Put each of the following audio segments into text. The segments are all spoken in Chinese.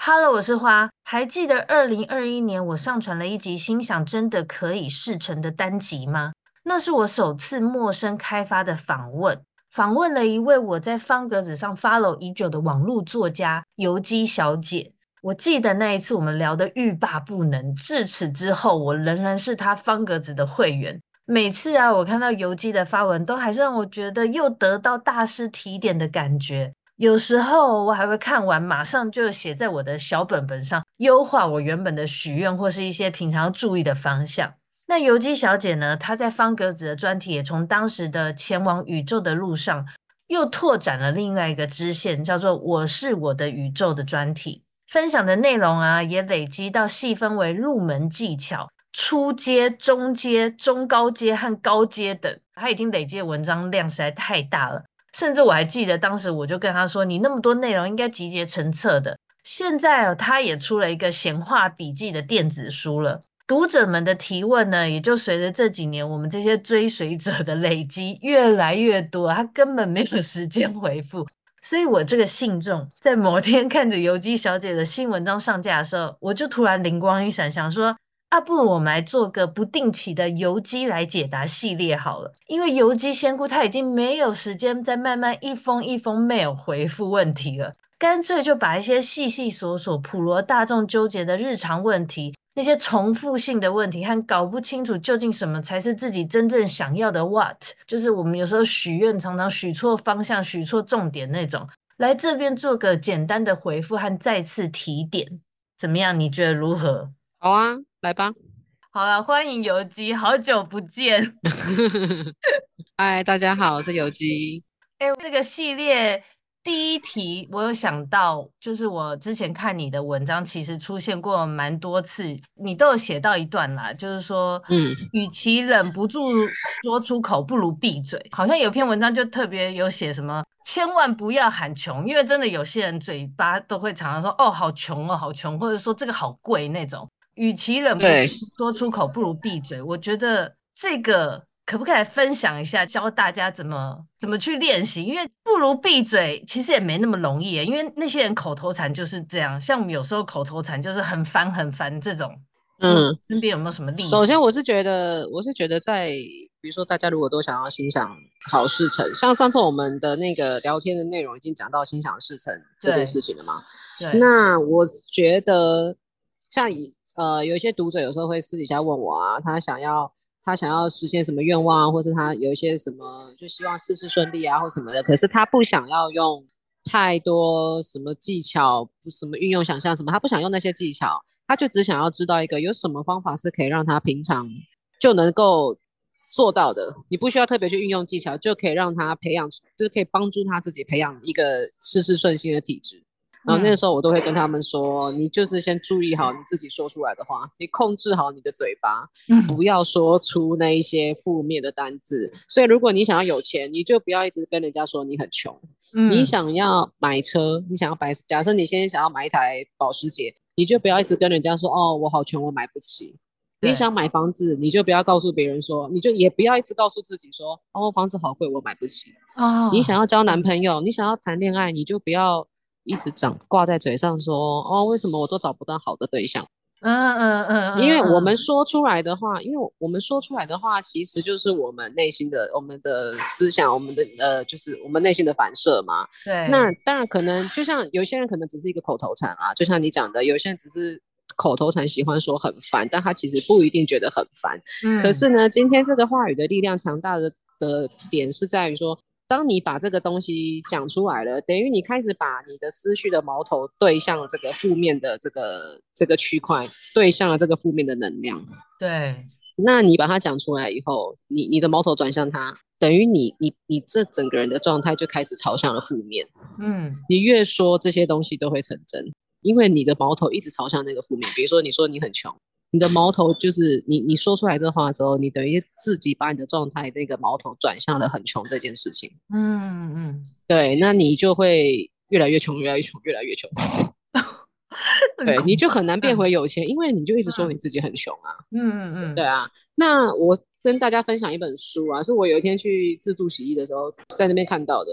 Hello，我是花。还记得2021年我上传了一集心想真的可以事成的单集吗？那是我首次陌生开发的访问，访问了一位我在方格子上 follow 已久的网络作家游姬小姐。我记得那一次我们聊得欲罢不能，至此之后我仍然是她方格子的会员。每次啊，我看到游姬的发文，都还是让我觉得又得到大师提点的感觉。有时候我还会看完，马上就写在我的小本本上，优化我原本的许愿或是一些平常要注意的方向。那游姬小姐呢，她在方格子的专题也从当时的前往宇宙的路上，又拓展了另外一个支线，叫做"我是我的宇宙"的专题。分享的内容啊，也累积到细分为入门技巧、初阶、中阶、中高阶和高阶等。她已经累积的文章量实在太大了。甚至我还记得当时我就跟他说：“你那么多内容应该集结成册的。"现在哦，他也出了一个闲话笔记的电子书了。读者们的提问呢，也就随着这几年我们这些追随者的累积越来越多，他根本没有时间回复。所以我这个信众在某天看着游姬小姐的新文章上架的时候，我就突然灵光一闪，想说啊，不如我们来做个不定期的游击来解答系列好了。因为游击仙姑她已经没有时间再慢慢一封一封 mail 回复问题了，干脆就把一些细细琐琐、普罗大众纠结的日常问题，那些重复性的问题和搞不清楚究竟什么才是自己真正想要的 what，就是我们有时候许愿常常许错方向、许错重点那种，来这边做个简单的回复和再次提点，怎么样？你觉得如何？ 好啊，来吧。 好了，欢迎游击，好久不见。 嗨，大家好，我是有机。 哎，这个系列第一题，我有想到，就是我之前看你的文章，其实出现过蛮多次，你都有写到一段啦，就是说， 嗯， 与其忍不住说出口，不如闭嘴。好像有篇文章就特别有写什么，千万不要喊穷，因为真的有些人嘴巴都会常常说，哦，好穷哦，好穷，或者说这个好贵那种。与其忍不住对， 说出口，不如闭嘴。我觉得这个可不可以来分享一下，教大家怎么去练习？因为不如闭嘴，其实也没那么容易耶，因为那些人口头禅就是这样，像我们有时候口头禅就是很烦很烦这种。 嗯， 身边有没有什么例子？ 首先我是觉得在，比如说大家如果都想要心想好事成，像上次我们的那个聊天的内容已经讲到心想事成这件对事情了嘛， 对， 那我觉得像有一些读者有时候会私底下问我啊，他想要实现什么愿望啊，或是他有一些什么就希望事事顺利啊或什么的，可是他不想要用太多什么技巧，什么运用想象什么，他不想用那些技巧，他就只想要知道一个有什么方法是可以让他平常就能够做到的，你不需要特别去运用技巧，就可以让他培养，就是可以帮助他自己培养一个事事顺心的体质。然后那个嗯时候我都会跟他们说，你就是先注意好你自己说出来的话，你控制好你的嘴巴，不嗯要说出那一些负面的单字。所以如果你想要有钱，你就不要一直跟人家说你很穷。你嗯， 想要买车，你想要买，假设你现在想要买一台保时捷，你就不要一直跟人家说哦，我好穷，我买不起。你对想买房子，你就不要告诉别人说，你就也不要一直告诉自己说，哦，房子好贵，我买不起。你想哦， 要交男朋友，你想要谈恋爱，你就不要一直挂在嘴上说，哦，为什么我都找不到好的对象？因为我们嗯， 说出来的话，因为我们说出来的话，其实就是我们内心的、我们的思想、我们的就是我们内心的反射嘛。那对， 当然可能就像有些人可能只是一个口头禅啊，就像你讲的，有些人只是口头禅，喜欢说很烦，但他其实不一定觉得很烦。可嗯是呢，今天这个话语的力量强大的点是在于说，当你把这个东西讲出来了，等于你开始把你的思绪的矛头对向这个负面的这个区块，对向了这个负面的能量。 对， 那你把它讲出来以后，你的矛头转向它，等于你这整个人的状态就开始朝向了负面。 嗯你越说这些东西都会成真，因为你的矛头一直朝向那个负面。比如说，你说你很穷，你的矛头就是你说出来这话之后，你等于自己把你的状态那个矛头转向了很穷这件事情。 嗯对，那你就会越来越穷，越来越穷，越来越穷。 很对，你恐怖， 就很难变回有钱，因为你就一直说你嗯自己很穷啊。 嗯， 对啊，那我跟大家分享一本书啊，是我有一天去自助洗衣的时候在那边看到的。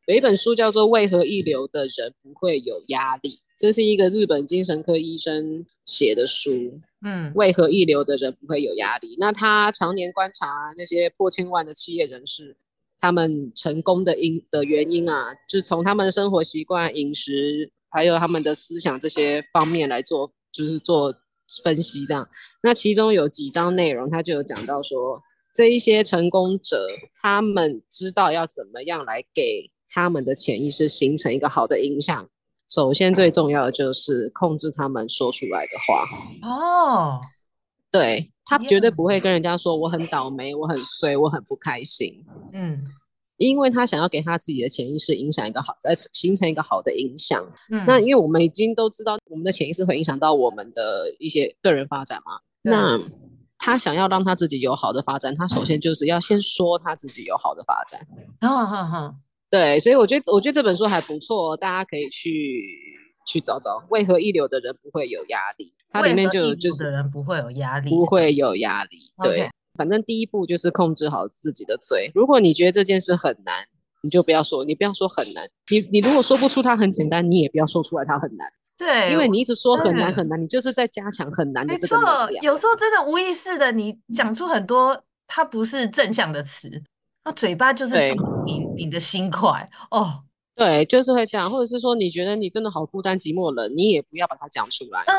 有一本书叫做《为何一流的人不会有压力》，这是一个日本精神科医生写的书。为何一流的人不会有压力？那他常年观察那些破千万的企业人士，他们成功的原因啊，就是从他们的生活习惯、饮食，还有他们的思想这些方面来做，就是做分析这样。那其中有几章内容，他就有讲到说，这一些成功者，他们知道要怎么样来给他们的潜意识形成一个好的影响。首先最重要的就是控制他们说出来的话。 哦， 对，他绝对不会跟人家说我很倒霉，我很衰，我很不开心。因为他想要给他自己的潜意识影响一个好，形成一个好的影响。那因为我们已经都知道，我们的潜意识会影响到我们的一些个人发展嘛。那他想要让他自己有好的发展，他首先就是要先说他自己有好的发展。对，所以我觉得这本书还不错，大家可以去找找，为何一流的人不会有压力？它里面就是的人不会有压力， 不会有压力。对，反正第一步就是控制好自己的嘴。如果你觉得这件事很难，你就不要说，你不要说很难。你如果说不出它很简单，你也不要说出来它很难。 对， 因为你一直说很难很难，你就是在加强很难的这个能量。 有时候真的无意识的，你讲出很多它不是正向的词，那嘴巴就是你的心快哦。 对，就是会这样，或者是说你觉得你真的好孤单寂寞冷，你也不要把它讲出来。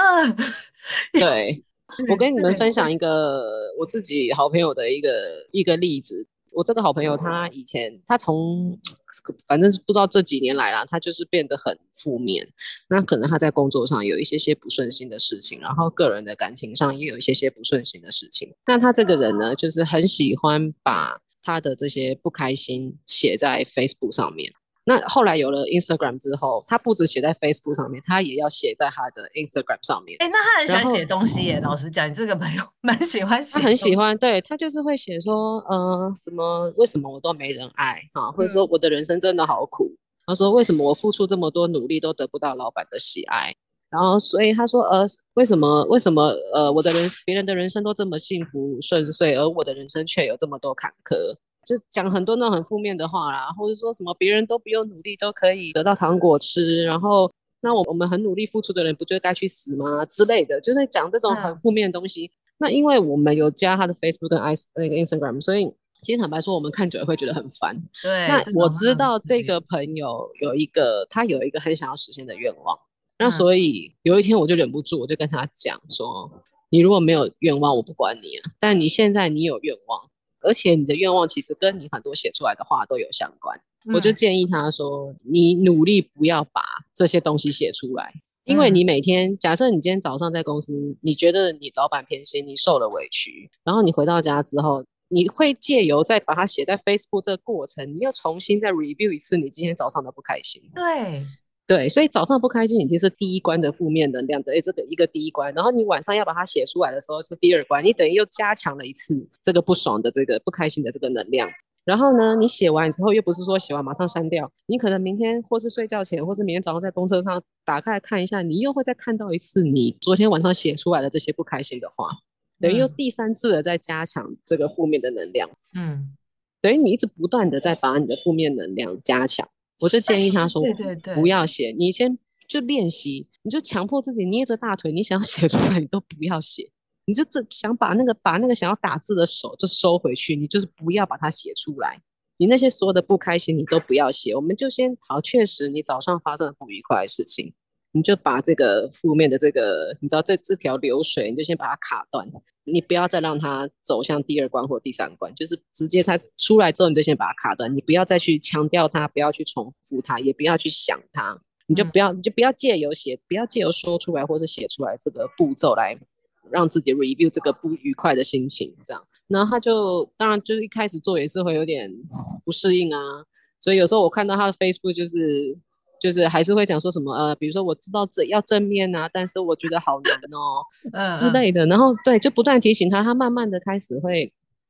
对，我跟你们分享一个我自己好朋友的一个例子。我这个好朋友他以前从反正不知道这几年来啦，他就是变得很负面。那可能他在工作上有一些不顺心的事情，然后个人的感情上也有一些不顺心的事情。那他这个人呢，就是很喜欢把他的这些不开心写在 Facebook 上面。那后来有了 Instagram 之后，他不止写在 Facebook 上面，他也要写在他的 Instagram 上面。 那他很喜欢写东西耶。老实讲，你这个朋友蛮喜欢写。 他很喜欢，对，他就是会写说，什么为什么我都没人爱啊，或者说我的人生真的好苦。他说为什么我付出这么多努力都得不到老板的喜爱？然后所以他说，为什么别人的人生都这么幸福顺遂，而我的人生却有这么多坎坷？就讲很多那种很负面的话啦，或者说什么别人都不用努力都可以得到糖果吃，然后那我们很努力付出的人不就该去死吗之类的，就在讲这种很负面的东西。那因为我们有加他的 Facebook 跟那个 Instagram， 所以其实坦白说，我们看久了会觉得很烦。 对， 那我知道这个朋友他有一个很想要实现的愿望，那所以有一天我就忍不住，我就跟他讲说，你如果没有愿望，我不管你啊，但你现在你有愿望。而且你的愿望其实跟你很多写出来的话都有相关，我就建议他说，你努力不要把这些东西写出来，因为你每天，假设你今天早上在公司，你觉得你老板偏心，你受了委屈，然后你回到家之后，你会借由再把它写在 Facebook 这个过程，你又重新再 review 一次你今天早上的不开心。对，所以早上不开心已经是第一关的负面能量的，这个一个第一关，然后你晚上要把它写出来的时候是第二关，你等于又加强了一次这个不爽的这个不开心的这个能量。然后呢，你写完之后又不是说写完马上删掉，你可能明天或是睡觉前，或是明天早上在公车上打开来看一下，你又会再看到一次你昨天晚上写出来的这些不开心的话，等于又第三次的在加强这个负面的能量。等于你一直不断的在把你的负面能量加强。我就建议他说，不要写，你先就练习，你就强迫自己捏着大腿，你想要写出来你都不要写，你就想把那个想要打字的手就收回去，你就是不要把它写出来，你那些所有的不开心你都不要写，我们就先好，确实你早上发生了不愉快的事情，你就把这个负面的这个，你知道这条流水，你就先把它卡断。你不要再让它走向第二关或第三关，就是直接它出来之后，你就先把它卡断，你不要再去强调它，不要去重复它，也不要去想它，你就不要借由说出来或是写出来这个步骤来让自己 review 这个不愉快的心情，这样。然后他就当然就是一开始做也是会有点不适应啊，所以有时候我看到他的 Facebook 就是还是会讲说什么比如说我知道要正面啊，但是我觉得好难哦之类的，然后对，就不断提醒他，他慢慢的开始会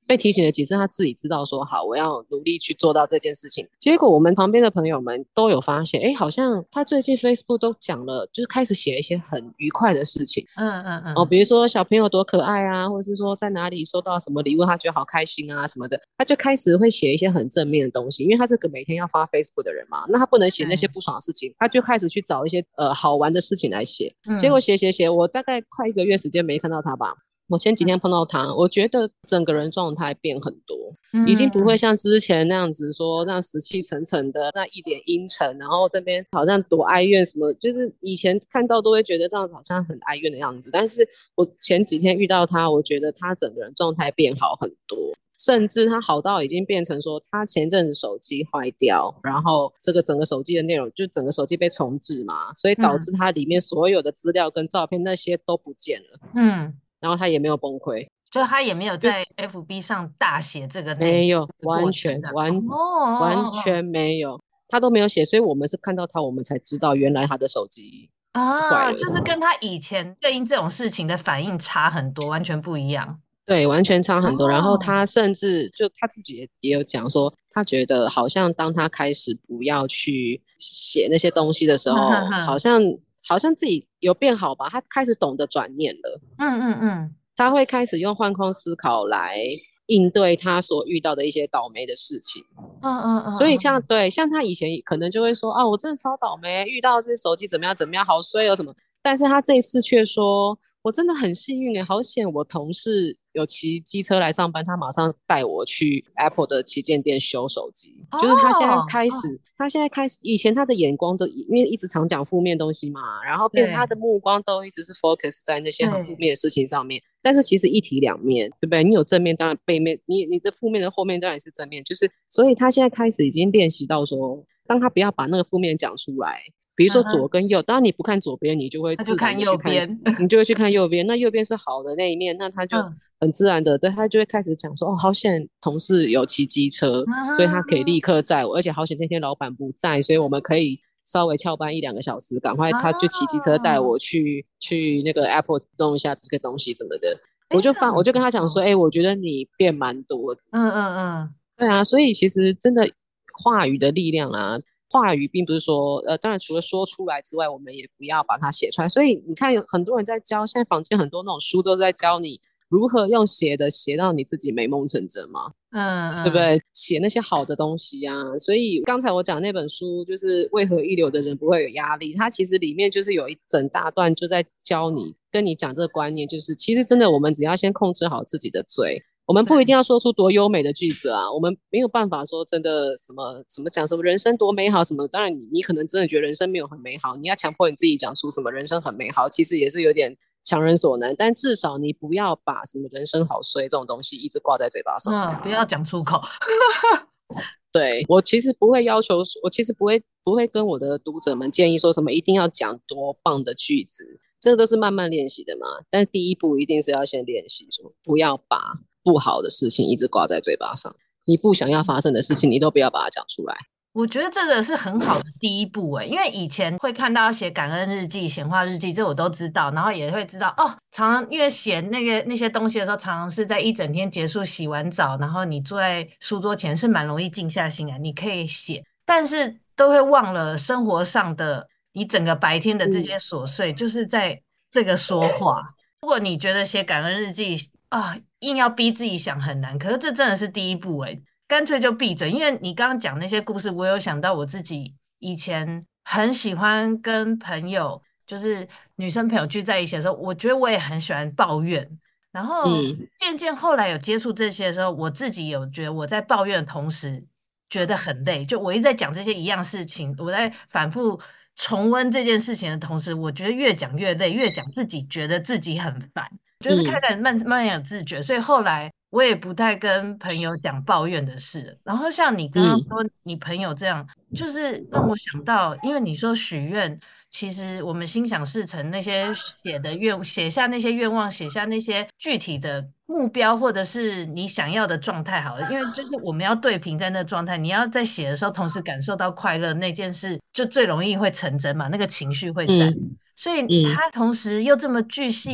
被提醒了几次，他自己知道说好，我要努力去做到这件事情。结果我们旁边的朋友们都有发现，哎，好像他最近 Facebook 都讲了，就是开始写一些很愉快的事情。比如说小朋友多可爱啊，或者是说在哪里收到什么礼物，他觉得好开心啊什么的，他就开始会写一些很正面的东西，因为他是个每天要发 Facebook 的人嘛，那他不能写那些不爽的事情，他就开始去找一些好玩的事情来写。结果写，我大概快1个月时间没看到他吧。我前几天碰到他，我觉得整个人状态变很多，已经不会像之前那样子说那样死气沉沉的，那一脸阴沉，然后这边好像多哀怨什么，就是以前看到都会觉得这样子好像很哀怨的样子。但是我前几天遇到他，我觉得他整个人状态变好很多，甚至他好到已经变成说他前阵子手机坏掉，然后这个整个手机的内容就整个手机被重置嘛，所以导致他里面所有的资料跟照片那些都不见了。然后他也没有崩溃， 就他也没有在 FB 上大写这个内容， 没有，完全没有，他都没有写，所以我们是看到他，我们才知道原来他的手机坏了， 就是跟他以前对应这种事情的反应差很多，完全不一样。 对，完全差很多。然后他甚至就他自己也有讲说，他觉得好像当他开始不要去写那些东西的时候，好像自己有变好吧，他开始懂得转念了。他会开始用换空思考来应对他所遇到的一些倒霉的事情。所以像他以前可能就会说啊，我真的超倒霉，遇到这手机怎么样怎么样，好衰哦什么。但是他这一次却说，我真的很幸运好险我同事有骑机车来上班，他马上带我去 Apple 的旗舰店修手机。就是他现在开始，以前他的眼光都因为一直常讲负面东西嘛，然后变成他的目光都一直是 focus 在那些很负面的事情上面。但是其实一体两面，对不对？你有正面，当然背面，你的负面的后面当然是正面，就是所以他现在开始已经练习到说，当他不要把那个负面讲出来。比如说左跟右，当然你不看左边，你就会自然的去看，你就会去看右边。那右边是好的那一面，那他就很自然的，对，他就会开始讲说，哦，好险同事有骑机车，所以他可以立刻载我，而且好险那天老板不在，所以我们可以稍微翘班1-2个小时，赶快他就骑机车带我去那个 Apple 弄一下这个东西什么的。我就跟他讲说，我觉得你变蛮多的。对啊，所以其实真的话语的力量啊。话语并不是说，当然除了说出来之外，我们也不要把它写出来。所以你看，有很多人在教，现在坊间很多那种书都是在教你如何用写的写到你自己美梦成真嘛，对不对？写那些好的东西啊。所以刚才我讲那本书就是为何一流的人不会有压力，它其实里面就是有一整大段就在教你，跟你讲这个观念，就是其实真的我们只要先控制好自己的嘴。我们不一定要说出多优美的句子啊，我们没有办法说真的什么讲什么人生多美好什么的。当然你可能真的觉得人生没有很美好，你要强迫你自己讲出什么人生很美好，其实也是有点强人所难。但至少你不要把什么人生好衰这种东西一直挂在嘴巴上， 不要讲出口。 对，我其实不会要求，我其实不会跟我的读者们建议说什么一定要讲多棒的句子，这个都是慢慢练习的嘛。但第一步一定是要先练习说，不要把不好的事情一直挂在嘴巴上，你不想要发生的事情，你都不要把它讲出来。 我觉得这个是很好的第一步因为以前会看到写感恩日记、显化日记，这我都知道，然后也会知道常常因为写那些东西的时候，常常是在一整天结束、洗完澡，然后你坐在书桌前是蛮容易静下心来，你可以写，但是都会忘了生活上的你整个白天的这些琐碎，就是在这个说话。如果你觉得写感恩日记硬要逼自己想很难，可是这真的是第一步干脆就闭嘴。因为你刚刚讲那些故事，我有想到我自己以前很喜欢跟朋友，就是女生朋友聚在一起的时候，我觉得我也很喜欢抱怨。然后渐渐后来有接触这些的时候，我自己有觉得我在抱怨的同时觉得很累，就我一直在讲这些一样事情，我在反复重温这件事情的同时，我觉得越讲越累，越讲自己觉得自己很烦。就是开始慢慢有自觉，所以后来我也不太跟朋友讲抱怨的事。然后像你刚刚说你朋友这样，就是让我想到，因为你说许愿，其实我们心想事成那些写下那些愿望，写下那些具体的目标，或者是你想要的状态，好了，因为就是我们要对平在那个状态，你要在写的时候同时感受到快乐，那件事就最容易会成真嘛，那个情绪会在。所以他同时又这么巨细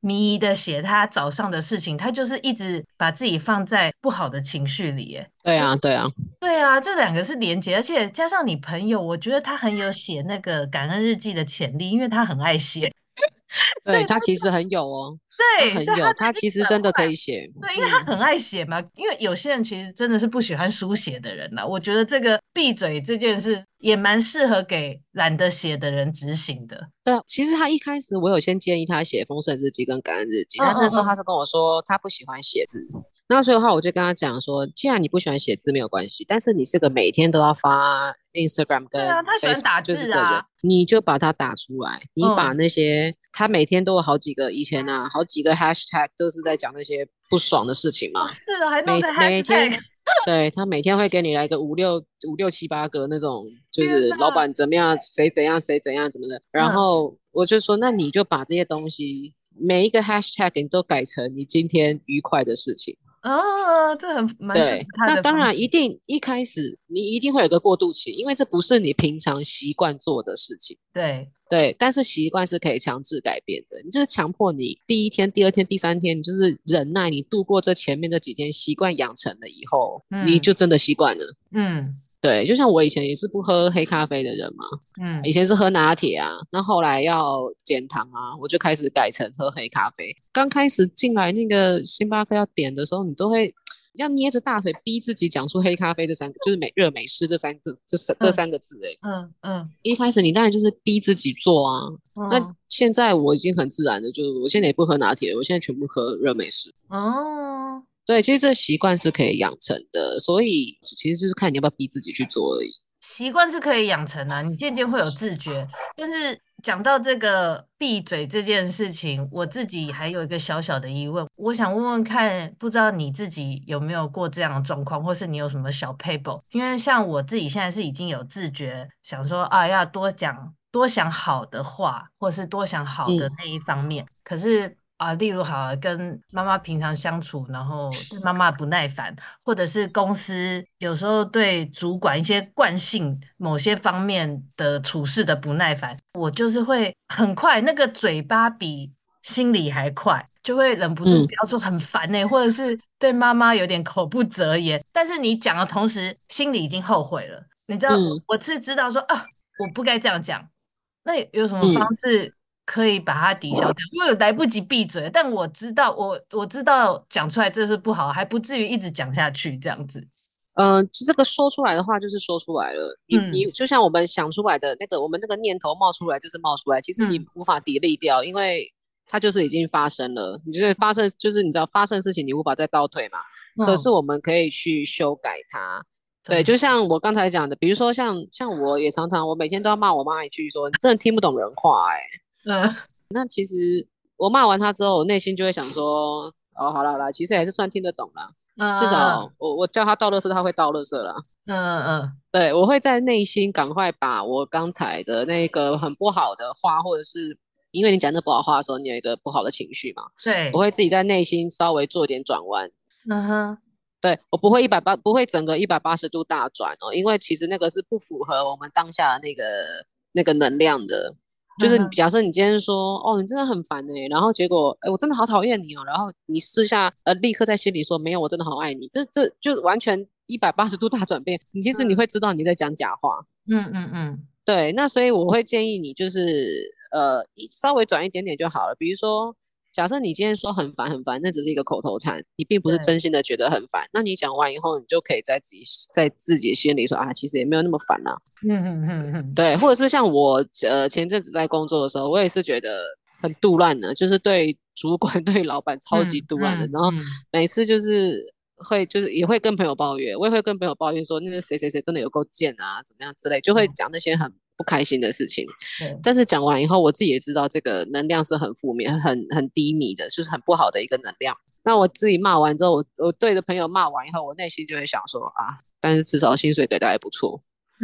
迷的写他早上的事情，他就是一直把自己放在不好的情绪里耶。所以， 对啊，对啊， 对啊，这两个是连结，而且加上你朋友，我觉得他很有写那个感恩日记的潜力，因为他很爱写，所以他对他其实很有哦，他对，所以他很有，他已经其实真的可转换。 以写， 对，因为他很爱写嘛，因为有些人其实真的是不喜欢书写的人啦。我觉得这个闭嘴这件事也蛮适合给懒得写的人执行的。 对啊，其实他一开始我有先建议他写丰盛日记跟感恩日记， 嗯但那嗯嗯， 时候他是跟我说他不喜欢写字，那所以的话我就跟他讲说，既然你不喜欢写字没有关系，但是你是个每天都要发 Instagram 对啊， 跟他喜欢 Facebook 打就是的人， 字啊。 你就把它打出来，你把嗯， 那些他每天都有好几个以前啊好几个 hashtag 都是在讲那些不爽的事情哦， 嘛， 是哦，还弄成每天 hashtag。 对他每天会给你来个五六七八个那种，就天是老哪， 板怎么样，谁怎样，谁怎样怎么的。然嗯， 后我就说，那你就把这些东西每一个 hashtag 你都改成你今天愉快的事情。 哦，这很蛮适合对， 他那当的方式。 然一定一开始你一定会有个过渡期，因为这不是你平常习惯做的事情。 对， 对，但是习惯是可以强制改变的。你就是强迫你第一天、第二天、第三天，你就是忍耐，你度过这前面这几天，习惯养成了以后，你嗯就真的习惯了。 嗯对，就像我以前也是不喝黑咖啡的人嘛，以嗯， 前是喝拿铁啊，那后来要减糖啊，我就开始改成喝黑咖啡。刚开始进来那个星巴克要点的时候，你都会要捏着大腿逼自己讲出黑咖啡这三个，就是热美式这三个这嗯三个字。哎， 嗯嗯一开始你当然就是逼自己做啊。那嗯现在我已经很自然的，就是我现在也不喝拿铁，我现在全部喝热美式。 哦。 对，其实这习惯是可以养成的，所以其实就是看你要不要逼自己去做而已。 习惯是可以养成啊，你渐渐会有自觉。但是讲到这个闭嘴这件事情，我自己还有一个小小的疑问，我想问问看，不知道你自己有没有过这样的状况，或是你有什么小 paper？因为像我自己现在是已经有自觉，想说啊，要多讲、多想好的话，或是多想好的嗯那一方面。可是啊，例如好了跟妈妈平常相处，然后对妈妈不耐烦。或者是公司有时候对主管一些惯性某些方面的处事的不耐烦，我就是会很快，那个嘴巴比心里还快，就会忍不住嗯标注很烦呢、或者是对妈妈有点口不择言，但是你讲的同时，心里已经后悔了。你知道，我嗯我是知道说啊，我不该这样讲，那有什么方嗯， 式可以把它抵消掉？因为我来不及闭嘴，但我知道，我知道讲出来这是不好，还不至于一直讲下去这样子。 这个说出来的话就是说出来了，你嗯就像我们想出来的那个，我们那个念头冒出来就是冒出来，其实你嗯无法砥砺掉，因为它就是已经发生了。你就是发生，就是你知道发生的事情，你无法再倒退嘛。可是嗯， 我们可以去修改它。对， 怎么说？ 就像我刚才讲的，比如说像我也常常，我每天都要骂我妈一句说，你真的听不懂人话哎、 嗯我骂完他之后，我内心就会想说，哦，好了好了，其实还是算听得懂啦。至少嗯我叫他倒垃圾，他会倒垃圾啦。 嗯对，我会在内心赶快把我刚才的那个很不好的话，或者是因为你讲那不好话的时候，你有一个不好的情绪嘛，我对， 会自己在内心稍微做点转弯。 嗯哼， 对，我不会不会整个180度大转哦，因为其实那个是不符合我们当下的那个能量的。就是你嗯哼， 假设你今天说哦，你真的很烦然后结果我真的好讨厌你哦，然后你私下立刻在心里说没有，我真的好爱你，这就完全180度大转变。你其实你嗯会知道你在讲假话。 嗯， 对，那所以我会建议你就是稍微转一点点就好了。比如说，假设你今天说很烦很烦，那只是一个口头禅，你并不是对， 真心的觉得很烦。那你讲完以后，你就可以在自己心里说啊，其实也没有那么烦啦。 嗯， 对，或者是像我前阵子在工作的时候，我也是觉得很杜烂的，就是对主管对老板超级杜烂的，然后每次就是也会跟朋友抱怨，我也会跟朋友抱怨说那个谁谁谁真的有够贱啊，怎么样之类，就会嗯， 讲那些很不开心的事情。 对， 但是讲完以后，我自己也知道这个能量是很负面、很低迷的，就是很不好的一个能量。那我自己骂完之后，我对着朋友骂完以后，我内心就会想说啊，但是至少薪水给的还不错。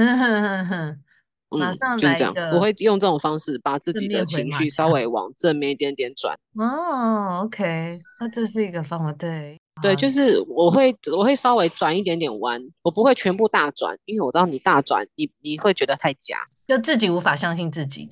马上就是这样，我来一个会用这种方式把自己的正面回情绪稍马枪。 微往正面一点点转。 哦，OK，那这是一个方法，对， 对， 好， 就是我会稍微转一点点弯，我不会全部大转，因为我知道你大转，你会觉得太假。 就自己无法相信自己这样。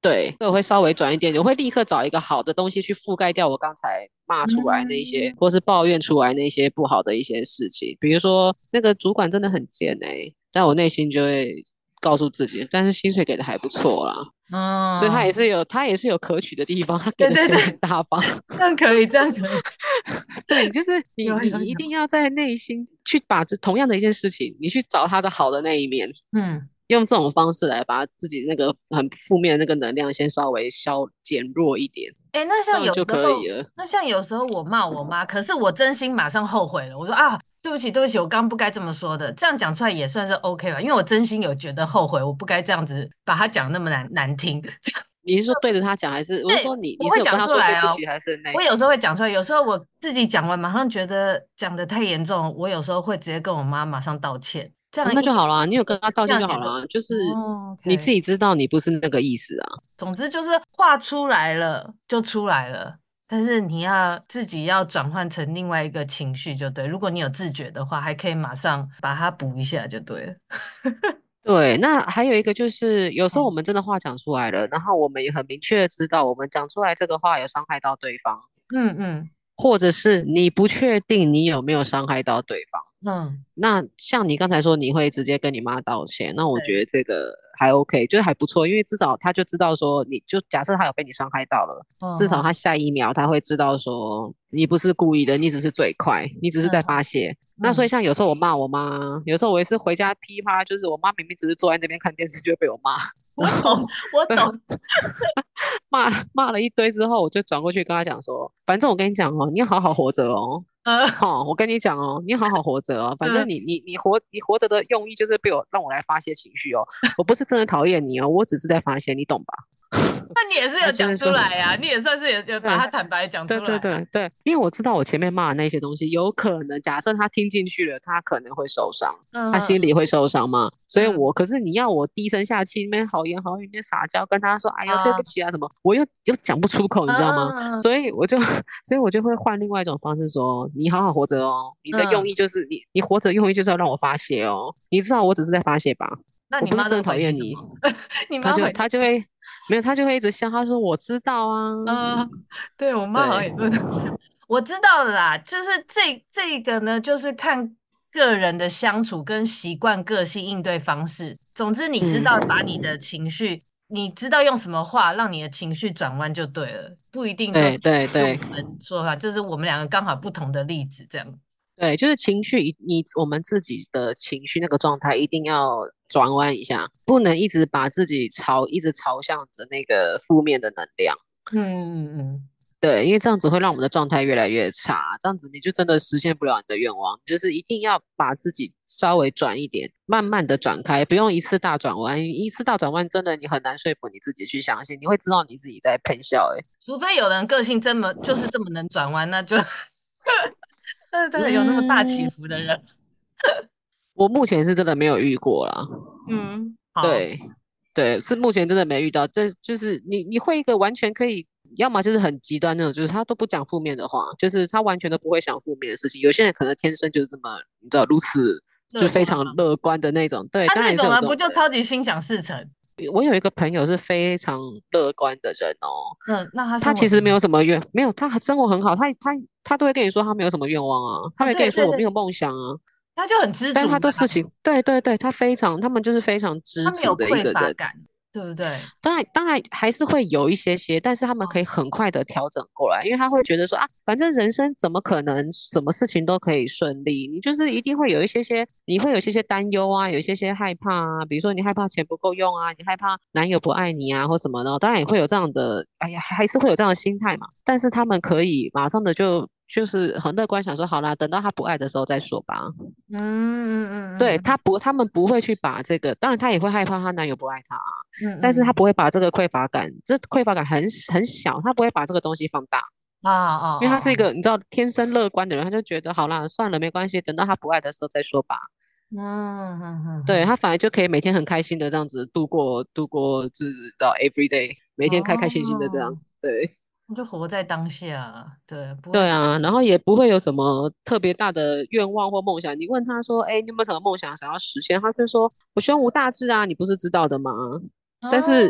对，我会稍微转一点，我会立刻找一个好的东西去覆盖掉我刚才骂出来那些， 嗯， 或是抱怨出来那些不好的一些事情。比如说那个主管真的很贱但我内心就会告诉自己，但是薪水给的还不错啦，所以他也哦， 是有他也是有可取的地方，他给的钱很对对对， 大方。 这样可以，这样可以， 对，就是你有有有， 一定要在内心去把同样的一件事情，你去找他的好的那一面， 嗯。 用这种方式来把自己那个很负面的那个能量先稍微减弱一点， 哎，那像有这样就时候， 可以了。 那像有时候我骂我妈，可是我真心马上后悔了。我说啊，对不起，对不起，我刚不该这么说的。这样讲出来也算是 OK 吧，因为我真心有觉得后悔，我不该这样子把它讲那么难听。 你是说对着他讲，还是我是对， 说你我会讲是有跟他出来哦。 说对不起，还是内心？ 我有时候会讲出来，有时候我自己讲完，马上觉得讲的太严重，我有时候会直接跟我妈马上道歉，这哦， 样一那就好了，你有跟他道这样结束。 歉就好了，就是哦，OK。 你自己知道你不是那个意思啊。 总之就是画出来了就出来了，但是你要自己要转换成另外一个情绪就对。如果你有自觉的话，还可以马上把它补一下就对了。 对，那还有一个就是，有时候我嗯们真的话讲出来了，然后我们也很明确的知道，我们讲出来这个话有伤害到对方， 嗯嗯或者是你不确定你有没有伤害到对方。 嗯， 那像你刚才说你会直接跟你妈道歉，那我觉对， 得这个还 OK，就是还不错，因为至少他就知道说，你就假设他有被你伤害到了，至少他嗯嗯下一秒他会知道说你不是故意的，你只是嘴快，你只是在发嗯泄。那所以嗯， 像有时候我骂我妈，有时候我也是回家噼啪，就是我妈明明只是坐在那边看电视，就会被我骂，然后我懂，我对懂。 骂了一堆之后，我就转过去跟他讲说，反正我跟你讲哦，你要好好活着哦。 呃好，我跟你讲哦，你好好活着哦。反正嗯， 你活着的用意就是让我来发泄情绪哦。我不是真的讨厌你哦，我只是在发泄，你懂吧？ 那你也是有讲出他就会说， 来呀、你也算是有把对它坦白讲对对出来啊。 对对，因为我知道我前面骂的那些东西，有可能假设他听进去了，他可能会受伤，他心里嗯会受伤嘛。所以嗯可是你要我低声下气，那边好言好语，那边撒娇，跟他说，哎呦对不啊起啊什么，我又讲不出口，你知道吗？ 嗯所以我就所以我就会换另外一种方式说，你好好活着哦，你的用嗯， 意就是你活着用意就是要让我发泄哦，你知道我只是在发泄吧， 那你妈都我不是真的讨厌你。 回你什么？你他就妈回你？ 他就会没有，他就会一直笑，他说我知道啊， 对我妈好像对。 也是这样想。我知道了啦，就是这个呢，就是看个人的相处跟习惯、个性、应对方式。总之，你知嗯， 道把你的情绪，你知道用什么话让你的情绪转弯就对了，不一定都是对对对用我们说法，就是我们两个刚好不同的例子这样。 对，就是情绪我们自己的情绪那个状态一定要转弯一下，不能一直把自己一直朝向着那个负面的能量。 嗯嗯嗯， 对，因为这样子会让我们的状态越来越差，这样子你就真的实现不了你的愿望。就是一定要把自己稍微转一点，慢慢的转开，不用一次大转弯。一次大转弯真的你很难说服你自己去相信，你会知道你自己在喷笑。 除非有人个性就是这么能转弯，那就但是有那么大起嗯， 伏的人， 我目前是真的没有遇过啦。 嗯，好。 对，对，是目前真的没遇到。这就是你会一个完全可以，要么就是很极端那种，就是他都不讲负面的话，就是他完全都不会想负面的事情。有些人可能天生就是这么，你知道，如此就非常乐观嘛。 乐观的那种。对， 他、 当然也是那种人不就有这种人。 超级心想事成？ 我有一个朋友是非常乐观的人哦， 那他他其实没生活怎么样？ 有什么没有，他生活很好，他都会跟你说他没有什么愿望啊，他哦， 会跟对对对， 你说我没有梦想啊， 他就很知但是他足的啊， 都事情，对对对，他们就是非常知他没有足的一匮个人。 乏感，对不对？ 当然还是会有一些些，但是他们可以很快的调整过来，因为他会觉得说啊，反正人生怎么可能什么事情都可以顺利？你就是一定会有一些些，你会有一些些担忧啊，有一些些害怕啊，比如说你害怕钱不够用啊，你害怕男友不爱你啊，或什么的，当然也会有这样的，哎呀，还是会有这样的心态嘛。但是他们可以马上的就是很乐观，想说好啦，等到他不爱的时候再说吧。 嗯嗯对， 嗯他们不会去把这个，当然她也会害怕她男友不爱她啊， 嗯但是她嗯不会把这个匮乏感，这匮乏感很小，她不会把这个东西放大， 啊啊因为她是一啊啊， 个你知道天生乐观的人，她就觉得好啦，算了，没关系，等到他不爱的时候再说吧。 嗯嗯嗯对， 嗯， 她反而就可以每天很开心的这样子度过，就是到 every day，每天开开心心的这样。 哦， 对。 你就活在当下，对，不会去， 对啊，然后也不会有什么特别大的愿望或梦想。你问他说：“哎，你有没有什么梦想想要实现？”他就说：“我希望无大志啊，你不是知道的吗？”但哦， 是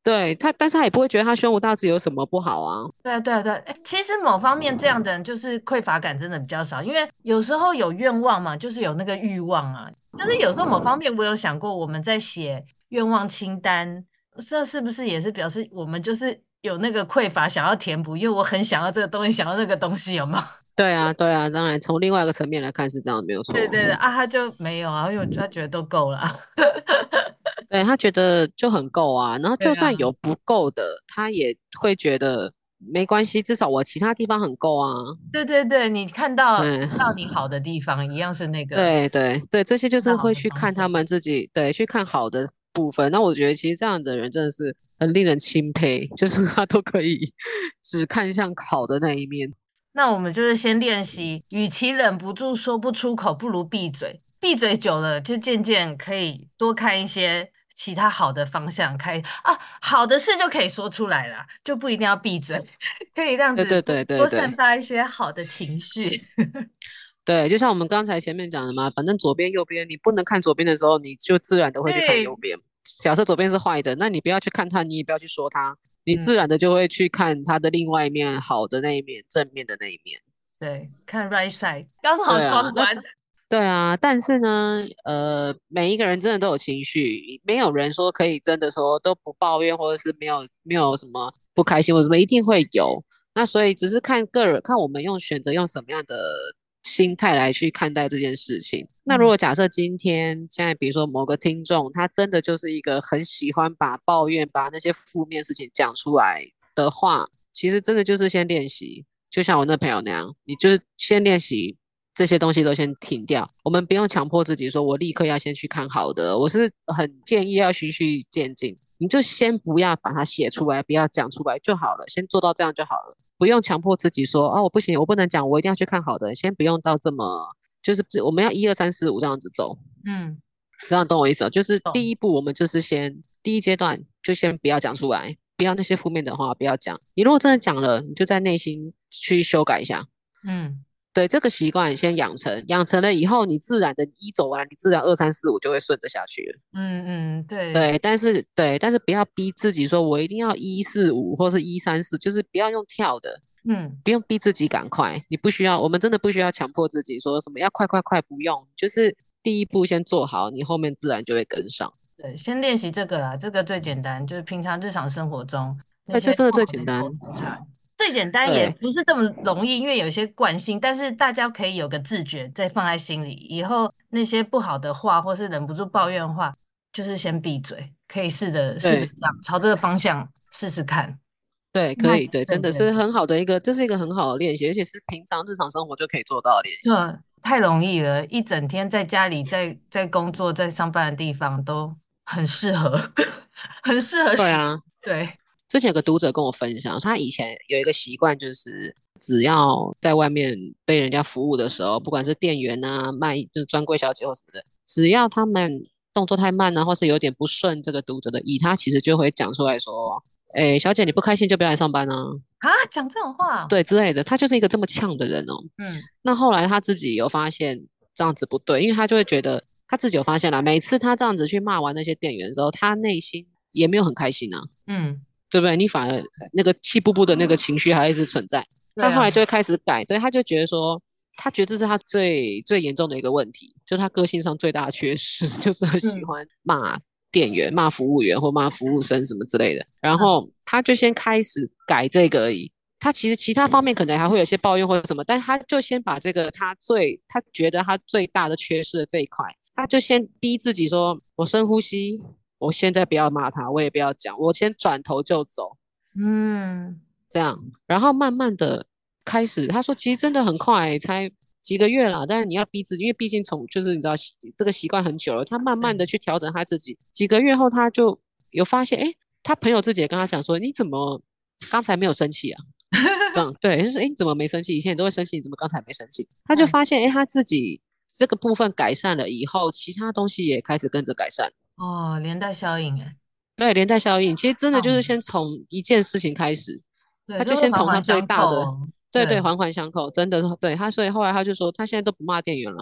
对他，但是他也不会觉得他胸无大志有什么不好啊。 对啊，对啊，对啊。其实某方面这样的人就是匮乏感真的比较少，因为有时候有愿望嘛，就是有那个欲望啊。就是有时候某方面我有想过，我们在写愿望清单，这是不是也是表示我们就是有那个匮乏想要填补？因为我很想要这个东西，想要那个东西，有吗？ 对啊，对啊，当然从另外一个层面来看是这样，没有错。 对对对啊，他就没有啊，因为他觉得都够了啊。 对，他觉得就很够啊，然后就对啊， 算有不够的，他也会觉得没关系，至少我其他地方很够啊。 对对对，你看到嗯， 你好的地方，一样是那个对对对，这些就是看到好会去看他的方向。 们自己，对，去看好的部分。那我觉得其实这样的人真的是很令人钦佩，就是他都可以只看向好的那一面。 那我们就是先练习，与其忍不住说不出口，不如闭嘴。闭嘴久了，就渐渐可以多看一些其他好的方向，好的事就可以说出来了，就不一定要闭嘴，可以这样子多对对对对多散对发一些好的情绪。 对，就像我们刚才前面讲的嘛，反正左边右边你不能看左边的时候，你就自然的会去看右对， 边。假设左边是坏的，那你不要去看它，你也不要去说它，你嗯， 自然的就会去看它的另外一面，好的那一面，正面的那一面。 对，看 right side，刚好对啊，那双关。 对啊，但是呢，每一个人真的都有情绪，没有人说可以真的说都不抱怨，或者是没有什么不开心或者什么，一定会有。那所以只是看个人，看我们选择用什么样的心态来去看待这件事情。那如嗯果假设今天现在比如说某个听众，他真的就是一个很喜欢把抱怨、把那些负面事情讲出来的话，其实真的就是先练习。就像我那朋友那样，你就是先练习这些东西都先停掉。我们不用强迫自己说，我立刻要先去看好的。我是很建议要循序渐进，你就先不要把它写出来，不要讲出来就好了，先做到这样就好了。不用强迫自己说啊，我不行，我不能讲，我一定要去看好的。先不用到这么，就是我们要一二三四五这样子走， 嗯， 这样懂我意思哦？就是第懂。 一步，我们就是先第一阶段就先不要讲出来，不要那些负面的话不要讲。你如果真的讲了，你就在内心去修改一下。 嗯对这个习惯先养成，养成了以后，你自然的一走完，你自然二三四五就会顺着下去了。 嗯嗯，对， 对，但是不要逼自己说，我一定要一四五或是一三四，就是不要用跳的， 嗯。 不用逼自己赶快，你不需要，我们真的不需要强迫自己说什么要快快快，不用，就是第一步先做好，你后面自然就会跟上。 对，先练习这个啦，这个最简单，就是平常日常生活中那对， 些这真的不好的最简单。 口头禅，最简单也对不是这么容易，因为有些惯性，但是大家可以有个自觉，再放在心里，以后那些不好的话或是忍不住抱怨的话，就是先闭嘴，可以试着对这样，朝这个方向试试看。 对，可那以，对，真的是对对对， 很好的一个，这是一个很好的练习，而且是平常日常生活就可以做到的练习。 这太容易了，一整天在家里，在工作，在上班的地方都很适合，很适合使， 对啊， 对。 之前有个读者跟我分享，他以前有一个习惯，就是只要在外面被人家服务的时候，不管是店员啊、就是专柜小姐或什么的，只要他们动作太慢啊，或是有点不顺这个读者的意，他其实就会讲出来说：“哎，小姐你不开心就不要来上班啊。” 啊，讲这种话， 对之类的，他就是一个这么呛的人哦。 嗯那后来他自己有发现这样子不对，因为他就会觉得他自己有发现了，每次他这样子去骂完那些店员之后，他内心也没有很开心啊。 嗯， 对不对？你反而那个气不不的那个情绪还一直存在。 对啊， 他后来就会开始改，对，他就觉得说，他觉得这是他最最严重的一个问题，就他个性上最大的缺失，就是很喜嗯欢骂店员、骂服务员或骂服务生什么之类的。然嗯后他就先开始改这个而已。他其实其他方面可能还会有些抱怨或者什么，但他就先把这个他觉得他最大的缺失的这一块，他就先逼自己说，我深呼吸，我现在不要骂他，我也不要讲，我先转头就走。 嗯这样，然后慢慢的开始，他说其实真的很快，才几个月啦，但是你要逼自己，因为毕竟就是你知道这个习惯很久了，他慢慢对， 的去调整他自己，几个月后他就有发现，哎，他朋友自己也跟他讲说，你怎么刚才没有生气啊？这样对，他说，哎，你怎么没生气？以前你都会生气，你怎么刚才没生气？他就嗯发现，哎，他自己这个部分改善了以后，其他东西也开始跟着改善。 哦，连带效应哎， 对，连带效应，其实真的就是嗯， 先从一件事情开始， 对， 他就这会先从他最环环相大的， 扣哦， 对对， 对， 环环相扣，真的，对他，所以后来他就说，他现在都不骂店员了，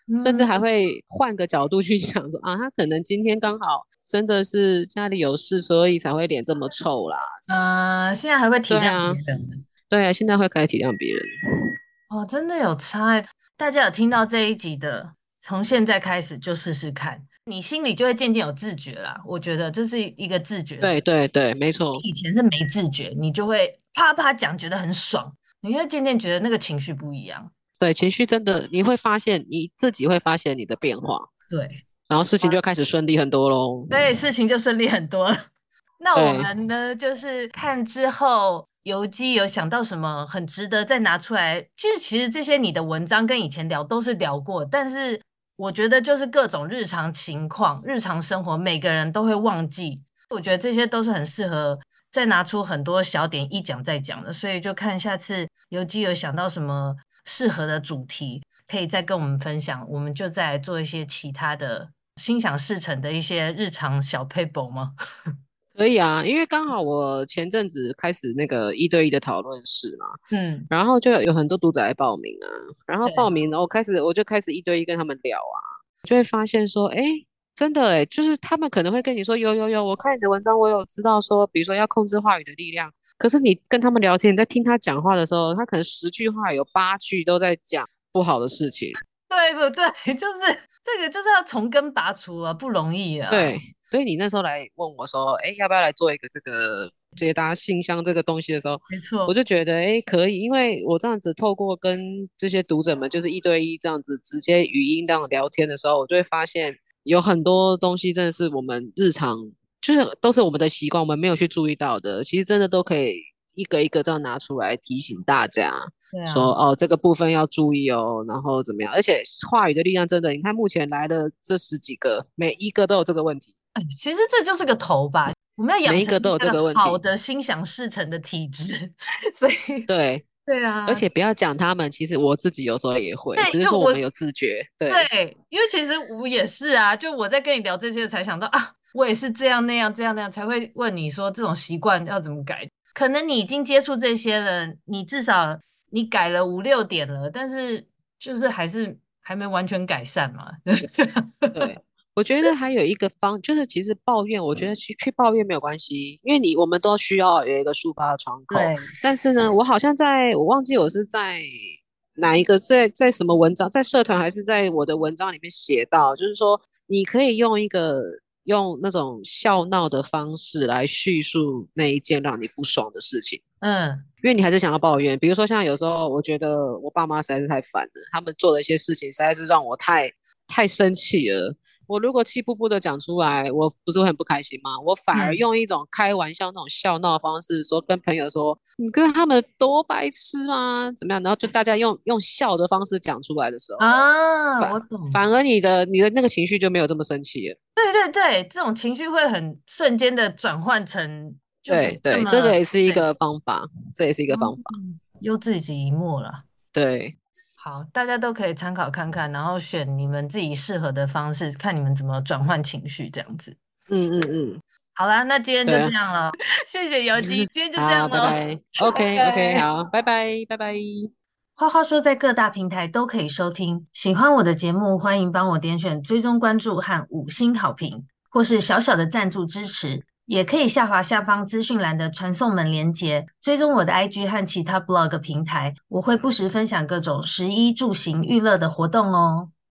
甚至嗯， 还会换个角度去想说啊，他可能今天刚好真的是家里有事，所以才会脸这么臭啦。 现在还会体谅对啊， 别人对啊，现在会开始体谅别人。 哦，真的有差欸。大家有听到这一集的，从现在开始就试试看，你心里就会渐渐有自觉啦。我觉得这是一个自觉的， 对对对，没错。 以前是没自觉，你就会啪啪讲，觉得很爽，你会渐渐觉得那个情绪不一样。 对，情绪真的，你会发现你自己会发现你的变化， 对， 然后事情就开始顺利很多喽。 所以事情就顺利很多了。那我对， 们呢，就是看之后游击有想到什么很值得再拿出来。其实这些你的文章跟以前聊都是聊过，但是我觉得就是各种日常情况、日常生活，每个人都会忘记。我觉得这些都是很适合再拿出很多小点一讲再讲的，所以就看下次游击有想到什么适合的主题，可以再跟我们分享，我们就再来做一些其他的心想事成的一些日常小 paper 吗？ 可以啊，因为刚好我前阵子开始那个一对一的讨论室嘛， 嗯， 然后就有很多读者来报名啊，然后报对。 名，然后我就开始一对一跟他们聊啊，就会发现说，哎，真的哎，就是他们可能会跟你说，有，我看你的文章，我有知道说，比如说要控制话语的力量，可是你跟他们聊天，你在听他讲话的时候，他可能10句话有8句都在讲不好的事情。 对不对？就是这个，就是要从根拔除啊，不容易啊。 对，所以你那时候来问我说，哎，要不要来做一个这个解答信箱这个东西的时候， 没错， 我就觉得，哎，可以，因为我这样子透过跟这些读者们，就是一对一这样子直接语音这样聊天的时候，我就会发现有很多东西真的是我们日常，就是都是我们的习惯，我们没有去注意到的，其实真的都可以一个一个这样拿出来提醒大家。 对啊。 说哦，这个部分要注意哦，然后怎么样？而且话语的力量真的，你看目前来的这10几个，每一个都有这个问题。 哎，其实这就是个头吧，我们要养每一成一个个都有这个问题。 好的心想事成的体质。所以， 对， 对啊， 而且不要讲他们，其实我自己有时候也会， 对， 只是因为我说我们有自觉。对， 对，因为其实我也是啊，就我在跟你聊这些，才想到啊，我也是这样那样这样那样，才会问你说这种习惯要怎么改。可能你已经接触这些了，你至少你改了5、6点了，但是就是还没完全改善嘛。 对，我觉得还有一个就是其实抱怨，我觉得去抱怨没有关系，因为我们都需要有一个抒发的窗口。 对， 但是呢，我好像我忘记我是在哪一个在什么文章，在社团还是在我的文章里面写到，就是说你可以用那种笑闹的方式来叙述那一件让你不爽的事情。 嗯。 因为你还是想要抱怨，比如说像有时候我觉得我爸妈实在是太烦了，他们做的一些事情实在是让我太生气了。我如果气不不的讲出来，我不是会很不开心吗？我反而嗯用一种开玩笑那种笑闹的方式说，跟朋友说，你跟他们多白痴吗？怎么样？然后就大家用笑的方式讲出来的时候， 啊， 反我懂。 反而你的那个情绪就没有这么生气了。 对对对，这种情绪会很瞬间的转换成就不是对对，这个这么也是一对， 个方法，这也是一个方法。 又自己一默了。 对， 好，大家都可以参考看看，然后选你们自己适合的方式，看你们怎么转换情绪，这样子。 嗯， 好啦，那今天就对啊。 这样了，谢谢游击，今天就这样好，拜喽， 拜。 拜 OK OK， 拜。 好，拜拜拜拜。 花花说在各大平台都可以收听，喜欢我的节目，欢迎帮我点选追踪关注和5星好评，或是小小的赞助支持，也可以下滑下方资讯栏的传送门连结，追踪我的 IG 和其他 blog 平台，我会不时分享各种食衣住行娱乐的活动哦。